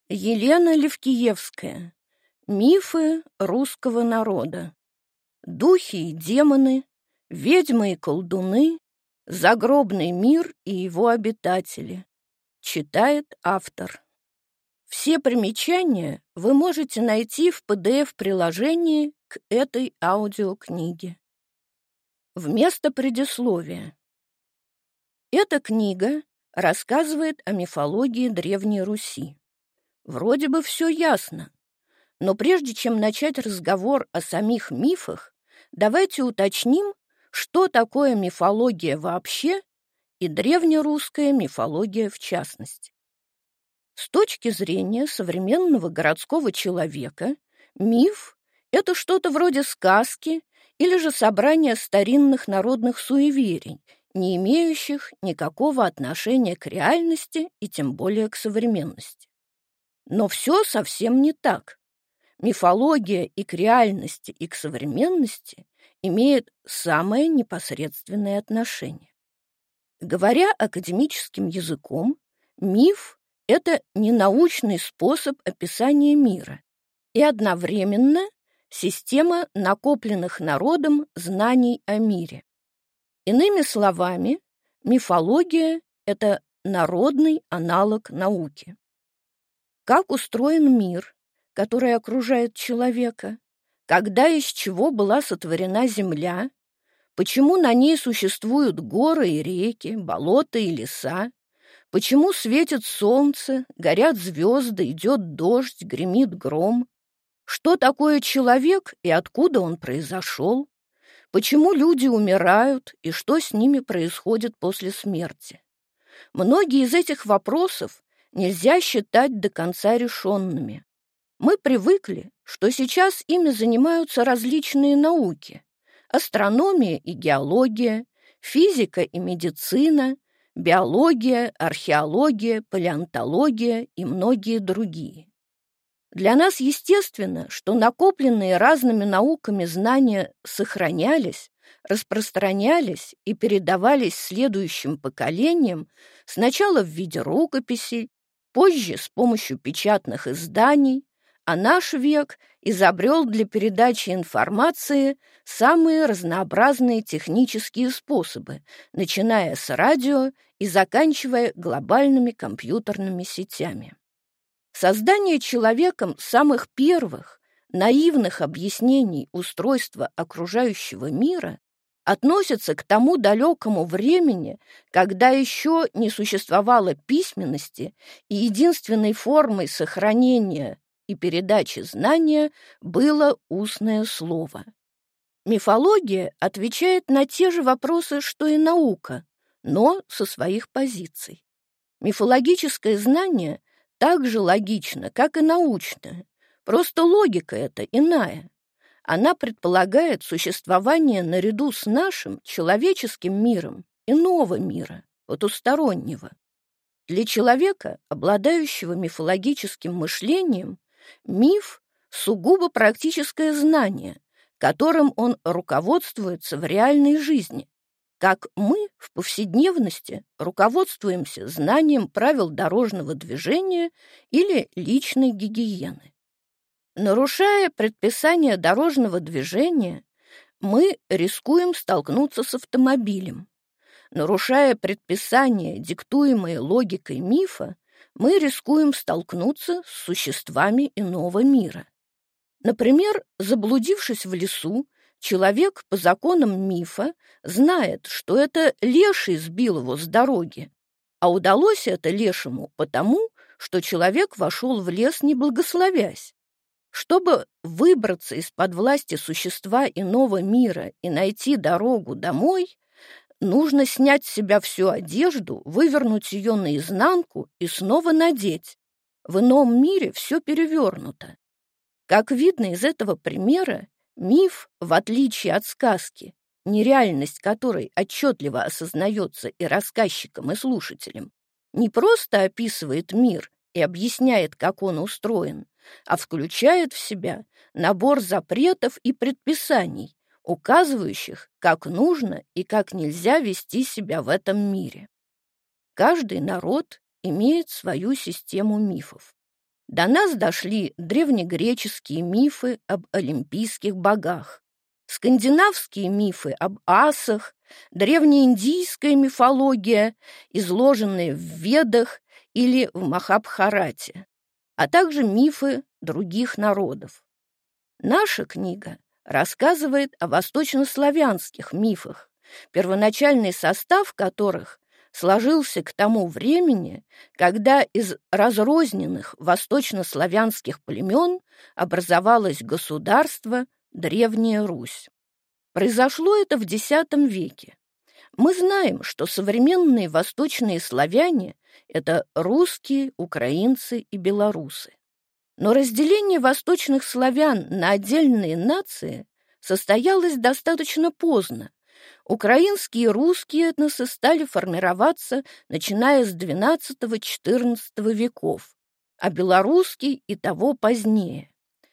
Елена Левкиевская. Мифы русского народа. Духи и демоны, ведьмы и колдуны, загробный мир и его обитатели. Читает автор. Все примечания вы можете найти в PDF-приложении к этой аудиокниге. Вместо предисловия. Эта книга рассказывает о мифологии Древней Руси. Вроде бы все ясно, но прежде чем начать разговор о самих мифах, давайте уточним, что такое мифология вообще и древнерусская мифология в частности. С точки зрения современного городского человека, миф – это что-то вроде сказки или же собрание старинных народных суеверий, не имеющих никакого отношения к реальности и тем более к современности. Но все совсем не так. Мифология и к реальности, и к современности имеет самое непосредственное отношение. Говоря академическим языком, миф – это ненаучный способ описания мира и одновременно система накопленных народом знаний о мире. Иными словами, мифология – это народный аналог науки. Как устроен мир, который окружает человека, когда и из чего была сотворена земля, почему на ней существуют горы и реки, болота и леса, почему светит солнце, горят звезды, идет дождь, гремит гром, что такое человек и откуда он произошел, почему люди умирают и что с ними происходит после смерти. Многие из этих вопросов нельзя считать до конца решенными. Мы привыкли, что сейчас ими занимаются различные науки – астрономия и геология, физика и медицина, биология, археология, палеонтология и многие другие. Для нас естественно, что накопленные разными науками знания сохранялись, распространялись и передавались следующим поколениям сначала в виде рукописей, позже с помощью печатных изданий, а наш век изобрел для передачи информации самые разнообразные технические способы, начиная с радио и заканчивая глобальными компьютерными сетями. Создание человеком самых первых, наивных объяснений устройства окружающего мира относится к тому далекому времени, когда еще не существовало письменности, и единственной формой сохранения и передачи знания было устное слово. Мифология отвечает на те же вопросы, что и наука, но со своих позиций. Мифологическое знание так же логично, как и научное, просто логика эта иная. Она предполагает существование наряду с нашим человеческим миром иного мира, потустороннего. Для человека, обладающего мифологическим мышлением, миф – сугубо практическое знание, которым он руководствуется в реальной жизни, как мы в повседневности руководствуемся знанием правил дорожного движения или личной гигиены. Нарушая предписания дорожного движения, мы рискуем столкнуться с автомобилем. Нарушая предписания, диктуемые логикой мифа, мы рискуем столкнуться с существами иного мира. Например, заблудившись в лесу, человек по законам мифа знает, что это леший сбил его с дороги, а удалось это лешему потому, что человек вошел в лес, не благословясь. Чтобы выбраться из-под власти существа иного мира и найти дорогу домой, нужно снять с себя всю одежду, вывернуть ее наизнанку и снова надеть. В ином мире все перевернуто. Как видно из этого примера, миф, в отличие от сказки, нереальность которой отчетливо осознается и рассказчиком, и слушателем, не просто описывает мир и объясняет, как он устроен, а включает в себя набор запретов и предписаний, указывающих, как нужно и как нельзя вести себя в этом мире. Каждый народ имеет свою систему мифов. До нас дошли древнегреческие мифы об олимпийских богах, скандинавские мифы об асах, древнеиндийская мифология, изложенная в Ведах или в Махабхарате, а также мифы других народов. Наша книга рассказывает о восточнославянских мифах, первоначальный состав которых сложился к тому времени, когда из разрозненных восточнославянских племен образовалось государство Древняя Русь. Произошло это в X веке. Мы знаем, что современные восточные славяне – это русские, украинцы и белорусы. Но разделение восточных славян на отдельные нации состоялось достаточно поздно. Украинские и русские этносы стали формироваться, начиная с XII-XIV веков, а белорусский и того позднее.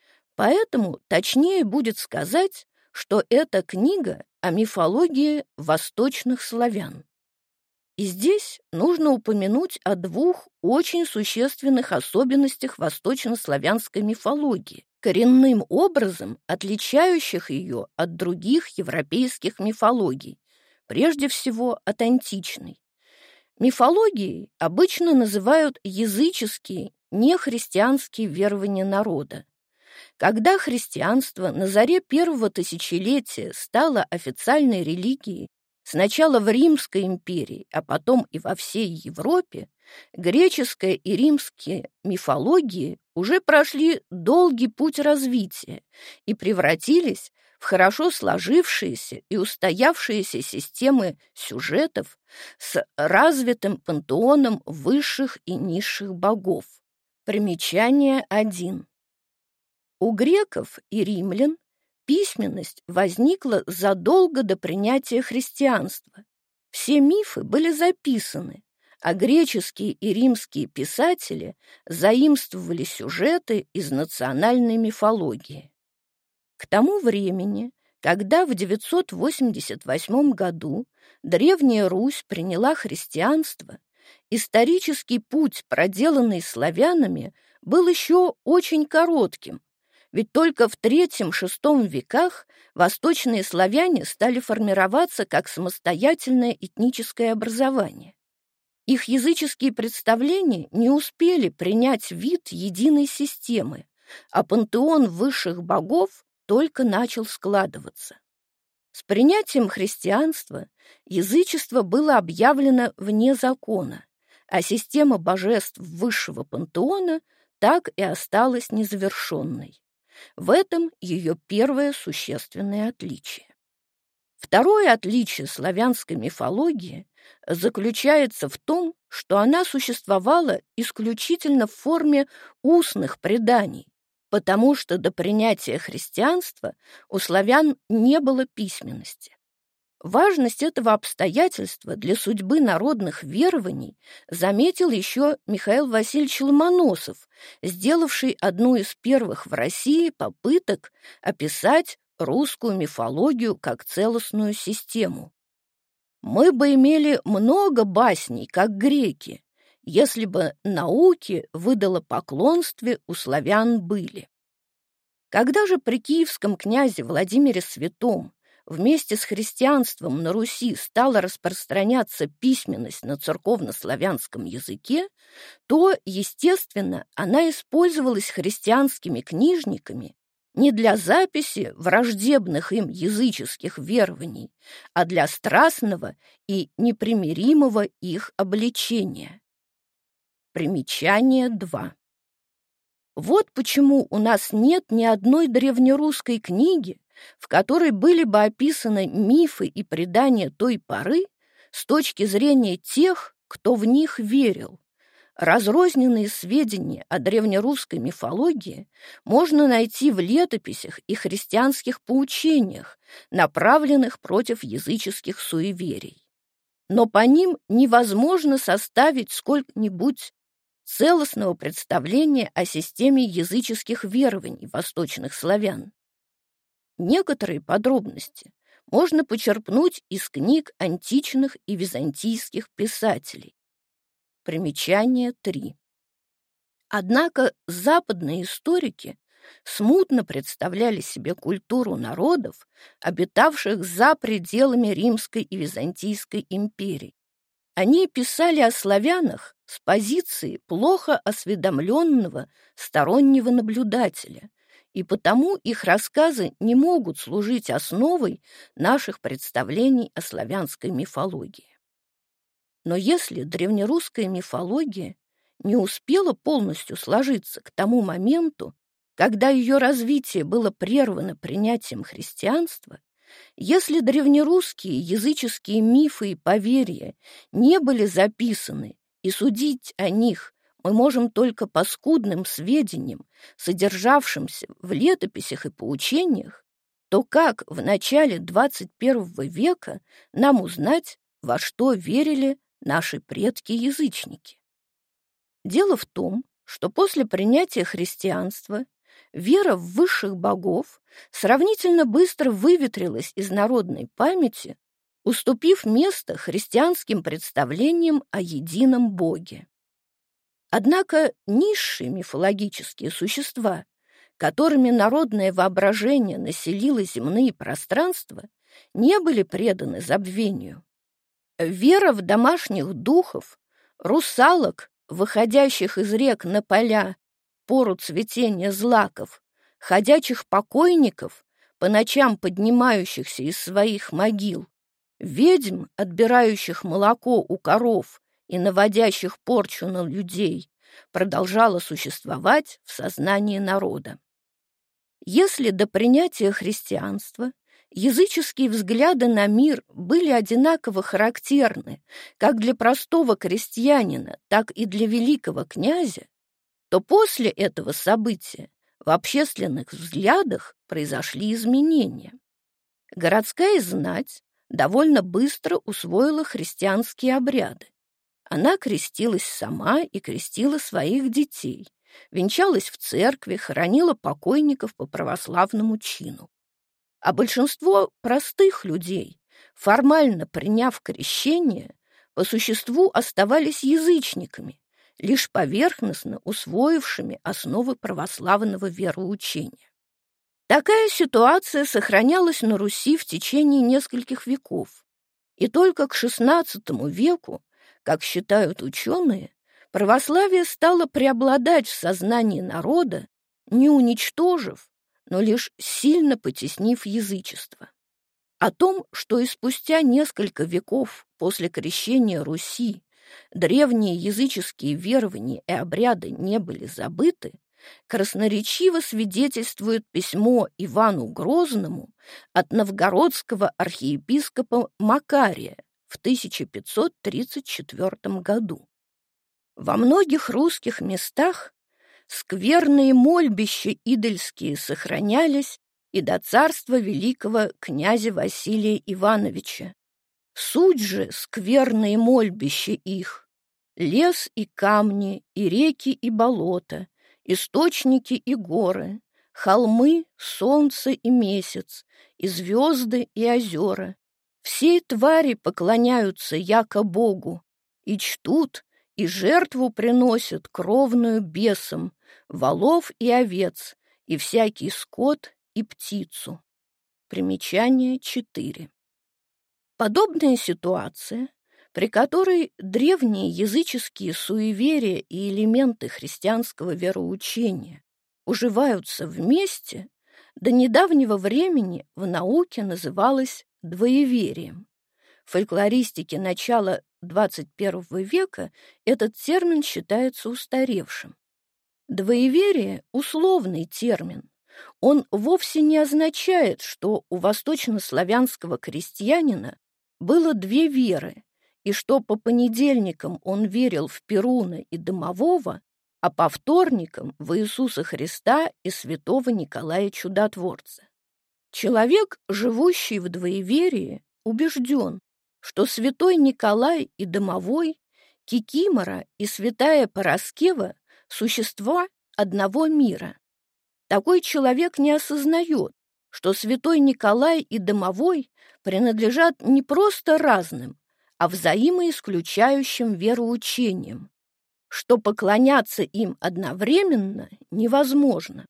Поэтому точнее будет сказать, что это книга о мифологии восточных славян. И здесь нужно упомянуть о двух очень существенных особенностях восточнославянской мифологии, коренным образом отличающих ее от других европейских мифологий, прежде всего от античной. Мифологией обычно называют языческие, нехристианские верования народа. Когда христианство на заре первого тысячелетия стало официальной религией, сначала в Римской империи, а потом и во всей Европе, греческая и римские мифологии уже прошли долгий путь развития и превратились в хорошо сложившиеся и устоявшиеся системы сюжетов с развитым пантеоном высших и низших богов. Примечание 1. У греков и римлян письменность возникла задолго до принятия христианства. Все мифы были записаны, а греческие и римские писатели заимствовали сюжеты из национальной мифологии. К тому времени, когда в 988 году Древняя Русь приняла христианство, исторический путь, проделанный славянами, был еще очень коротким, ведь только в III-VI веках восточные славяне стали формироваться как самостоятельное этническое образование. Их языческие представления не успели принять вид единой системы, а пантеон высших богов только начал складываться. С принятием христианства язычество было объявлено вне закона, а система божеств высшего пантеона так и осталась незавершенной. В этом ее первое существенное отличие. Второе отличие славянской мифологии заключается в том, что она существовала исключительно в форме устных преданий, потому что до принятия христианства у славян не было письменности. Важность этого обстоятельства для судьбы народных верований заметил еще Михаил Васильевич Ломоносов, сделавший одну из первых в России попыток описать русскую мифологию как целостную систему. «Мы бы имели много басней, как греки, если бы науке выдало поклонстве у славян были». Когда же при киевском князе Владимире Святом вместе с христианством на Руси стала распространяться письменность на церковно-славянском языке, то, естественно, она использовалась христианскими книжниками не для записи враждебных им языческих верований, а для страстного и непримиримого их обличения. Примечание 2. Вот почему у нас нет ни одной древнерусской книги, в которой были бы описаны мифы и предания той поры с точки зрения тех, кто в них верил. Разрозненные сведения о древнерусской мифологии можно найти в летописях и христианских поучениях, направленных против языческих суеверий. Но по ним невозможно составить сколько-нибудь целостного представления о системе языческих верований восточных славян. Некоторые подробности можно почерпнуть из книг античных и византийских писателей. Примечание 3. Однако западные историки смутно представляли себе культуру народов, обитавших за пределами Римской и Византийской империй. Они писали о славянах с позиции плохо осведомленного стороннего наблюдателя, и потому их рассказы не могут служить основой наших представлений о славянской мифологии. Но если древнерусская мифология не успела полностью сложиться к тому моменту, когда ее развитие было прервано принятием христианства, если древнерусские языческие мифы и поверья не были записаны, и судить о них мы можем только по скудным сведениям, содержавшимся в летописях и поучениях, то как в начале XXI века нам узнать, во что верили наши предки-язычники? Дело в том, что после принятия христианства вера в высших богов сравнительно быстро выветрилась из народной памяти, уступив место христианским представлениям о едином Боге. Однако низшие мифологические существа, которыми народное воображение населило земные пространства, не были преданы забвению. Вера в домашних духов, русалок, выходящих из рек на поля в пору цветения злаков, ходячих покойников, по ночам поднимающихся из своих могил, ведьм, отбирающих молоко у коров и наводящих порчу на людей, продолжала существовать в сознании народа. Если до принятия христианства языческие взгляды на мир были одинаково характерны как для простого крестьянина, так и для великого князя, то после этого события в общественных взглядах произошли изменения. Городская знать довольно быстро усвоила христианские обряды. Она крестилась сама и крестила своих детей, венчалась в церкви, хоронила покойников по православному чину. А большинство простых людей, формально приняв крещение, по существу оставались язычниками, лишь поверхностно усвоившими основы православного вероучения. Такая ситуация сохранялась на Руси в течение нескольких веков, и только к XVI веку, как считают ученые, православие стало преобладать в сознании народа, не уничтожив, но лишь сильно потеснив язычество. О том, что и спустя несколько веков после крещения Руси древние языческие верования и обряды не были забыты, красноречиво свидетельствует письмо Ивану Грозному от новгородского архиепископа Макария в 1534 году. Во многих русских местах скверные мольбища идольские сохранялись и до царства великого князя Василия Ивановича. Суть же скверные мольбища их — лес и камни, и реки и болота, источники и горы, холмы, солнце и месяц, и звезды и озера. Все твари поклоняются яко Богу, и чтут, и жертву приносят кровную бесам, волов и овец, и всякий скот и птицу. Примечание 4. Подобная ситуация, при которой древние языческие суеверия и элементы христианского вероучения уживаются вместе, до недавнего времени в науке называлась двоеверием. В фольклористике начала XXI века этот термин считается устаревшим. Двоеверие – условный термин. Он вовсе не означает, что у восточнославянского крестьянина было две веры, и что по понедельникам он верил в Перуна и Домового, а по вторникам в Иисуса Христа и святого Николая Чудотворца. Человек, живущий в двоеверии, убежден, что святой Николай и Домовой, Кикимора и святая Параскева – существа одного мира. Такой человек не осознает, что святой Николай и Домовой принадлежат не просто разным, а взаимоисключающим вероучениям. что поклоняться им одновременно невозможно.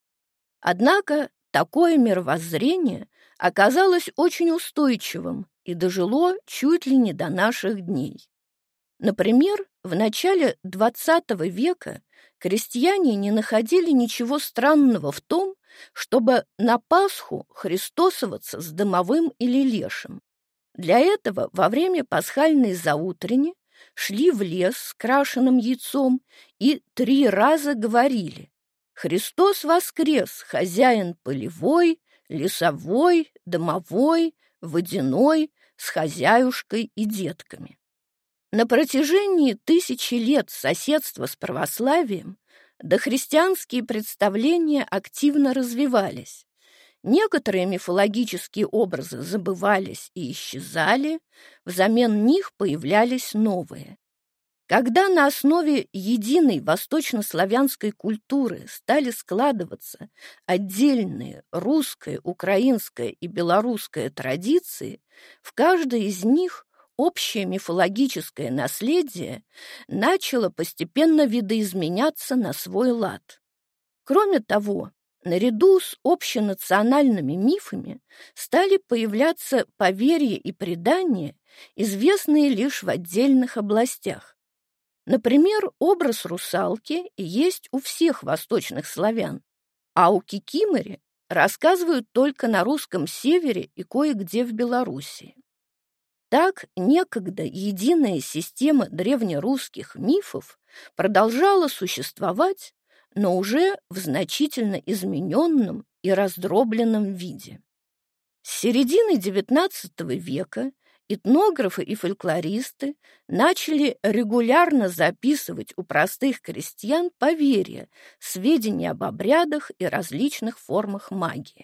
Однако такое мировоззрение оказалось очень устойчивым и дожило чуть ли не до наших дней. Например, в начале XX века крестьяне не находили ничего странного в том, чтобы на Пасху христосоваться с домовым или лешим. Для этого во время пасхальной заутрени шли в лес с крашеным яйцом и 3 раза говорили: «Христос воскрес, хозяин полевой, лесовой, домовой, водяной, с хозяюшкой и детками». На протяжении 1000 лет соседства с православием дохристианские представления активно развивались. Некоторые мифологические образы забывались и исчезали, взамен них появлялись новые. Когда на основе единой восточнославянской культуры стали складываться отдельные русская, украинская и белорусская традиции, в каждой из них общее мифологическое наследие начало постепенно видоизменяться на свой лад. Кроме того, наряду с общенациональными мифами стали появляться поверья и предания, известные лишь в отдельных областях. Например, образ русалки есть у всех восточных славян, а у кикимори рассказывают только на русском севере и кое-где в Белоруссии. Так, некогда единая система древнерусских мифов продолжала существовать, но уже в значительно измененном и раздробленном виде. С середины XIX века этнографы и фольклористы начали регулярно записывать у простых крестьян поверья, сведения об обрядах и различных формах магии.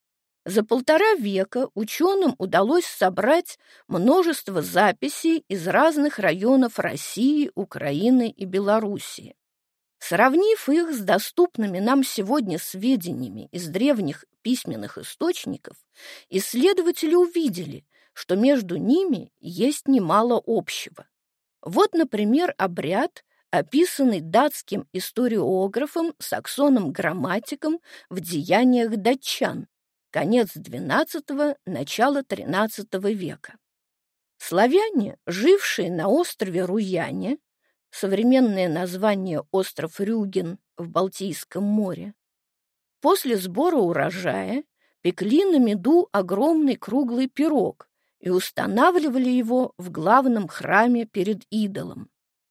За 1,5 века ученым удалось собрать множество записей из разных районов России, Украины и Белоруссии. Сравнив их с доступными нам сегодня сведениями из древних письменных источников, исследователи увидели, что между ними есть немало общего. Вот, например, обряд, описанный датским историографом Саксоном Грамматиком в «Деяниях датчан», конец XII – начало XIII века. Славяне, жившие на острове Руяне, современное название остров Рюген в Балтийском море, после сбора урожая пекли на меду огромный круглый пирог и устанавливали его в главном храме перед идолом.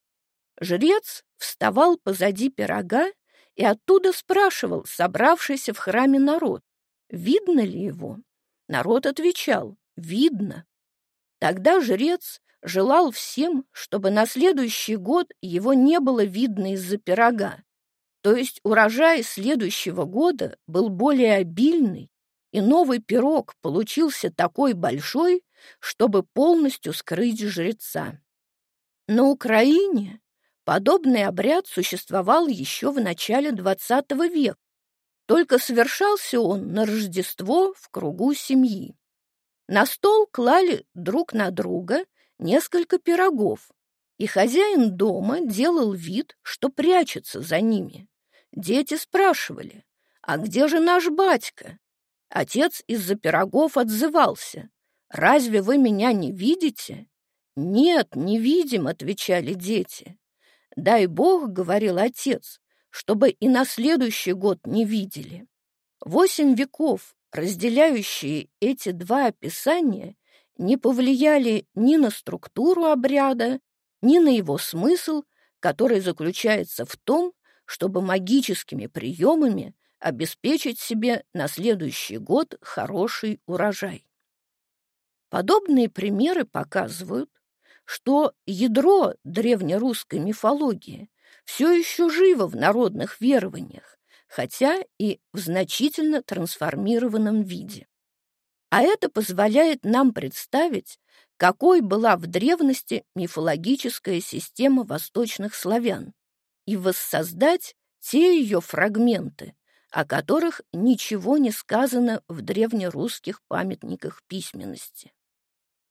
Жрец вставал позади пирога и оттуда спрашивал собравшийся в храме народ, видно ли его. Народ отвечал: видно. Тогда жрец желал всем, чтобы на следующий год его не было видно из-за пирога, то есть урожай следующего года был более обильный, и новый пирог получился такой большой, чтобы полностью скрыть жреца. На Украине подобный обряд существовал еще в начале XX века, только совершался он на Рождество в кругу семьи. На стол клали друг на друга несколько пирогов, и хозяин дома делал вид, что прячется за ними. Дети спрашивали: «А где же наш батька?» Отец из-за пирогов отзывался: «Разве вы меня не видите?» «Нет, не видим», — отвечали дети. «Дай Бог, — говорил отец, — чтобы и на следующий год не видели». 8 веков, разделяющие эти два описания, не повлияли ни на структуру обряда, ни на его смысл, который заключается в том, чтобы магическими приемами обеспечить себе на следующий год хороший урожай. Подобные примеры показывают, что ядро древнерусской мифологии все еще живо в народных верованиях, хотя и в значительно трансформированном виде. А это позволяет нам представить, какой была в древности мифологическая система восточных славян, и воссоздать те ее фрагменты, о которых ничего не сказано в древнерусских памятниках письменности.